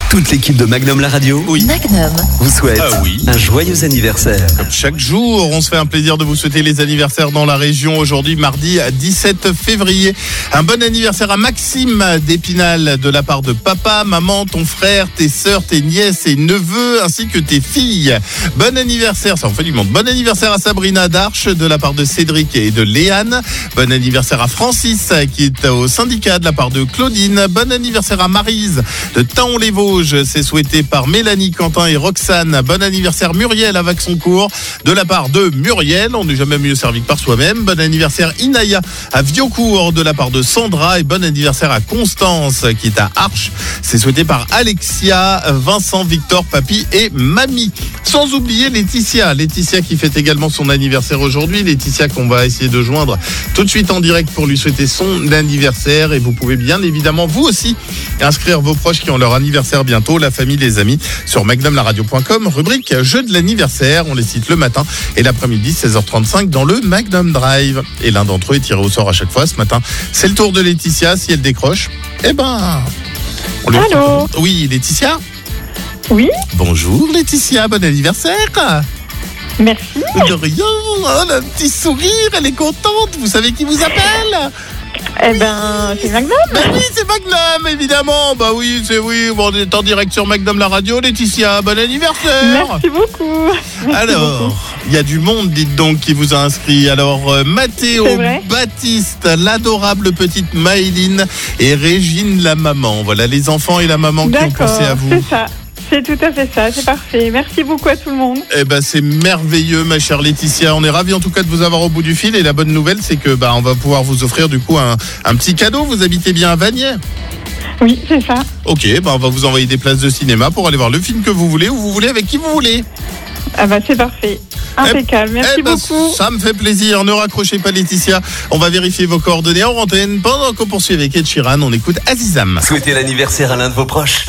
Toute l'équipe de Magnum la radio Magnum vous souhaite un joyeux anniversaire. Comme chaque jour, on se fait un plaisir de vous souhaiter les anniversaires dans la région. Aujourd'hui, mardi 17 février. Un bon anniversaire à Maxime d'Épinal de la part de papa, maman, ton frère, tes sœurs, tes nièces et neveux, ainsi que tes filles. Bon anniversaire, ça en fait du monde. Bon anniversaire à Sabrina d'Arche de la part de Cédric et de Léane. Bon anniversaire à Francis qui est au syndicat de la part de Claudine. Bon anniversaire à Maryse de Taon-les-Vosges. C'est souhaité par Mélanie, Quentin et Roxane. Bon anniversaire Muriel à Vaxoncourt de la part de Muriel. On n'est jamais mieux servi que par soi-même. Bon anniversaire Inaya à Viaucourt de la part de Sandra. Et bon anniversaire à Constance qui est à Arches. C'est souhaité par Alexia, Vincent, Victor, Papy et Mamie. Sans oublier Laetitia. Laetitia qui fête également son anniversaire aujourd'hui. Laetitia qu'on va essayer de joindre tout de suite en direct pour lui souhaiter son anniversaire. Et vous pouvez bien évidemment vous aussi inscrire vos proches qui ont leur anniversaire bientôt, la famille, les amis, sur magnumlaradio.com, rubrique jeu de l'anniversaire. On les cite le matin et l'après-midi 16h35 dans le Magnum Drive. Et l'un d'entre eux est tiré au sort à chaque fois. Ce matin, c'est le tour de Laetitia. Si elle décroche, on lui Allô. Oui, Laetitia. Oui, Bonjour Laetitia, bon anniversaire. merci. De rien, oh, un petit sourire, elle est contente. Vous savez qui vous appelle? Eh ben, c'est Magnum. Ben oui, c'est Magnum, évidemment. Bah oui, on est en direct sur Magnum la radio. Laetitia, bon anniversaire. Merci beaucoup. Alors, il y a du monde, dites donc, qui vous a inscrit. Alors, Mathéo, C'est vrai. Baptiste, l'adorable petite Maëline et Régine la maman. Voilà, les enfants et la maman qui ont D'accord, pensé à vous. c'est ça. C'est tout à fait ça, c'est parfait. Merci beaucoup à tout le monde. Eh ben, c'est merveilleux, ma chère Laetitia. On est ravis en tout cas de vous avoir au bout du fil. Et la bonne nouvelle, c'est que on va pouvoir vous offrir du coup un petit cadeau. Vous habitez bien à Vanier? Oui, c'est ça. Ok, on va vous envoyer des places de cinéma pour aller voir le film que vous voulez, où vous voulez, avec qui vous voulez. Ah bah c'est parfait. Impeccable, merci beaucoup. Ça me fait plaisir. Ne raccrochez pas, Laetitia. On va vérifier vos coordonnées en antenne. Pendant qu'on poursuit avec Ed Sheeran, on écoute Azizam. Souhaitez l'anniversaire à l'un de vos proches.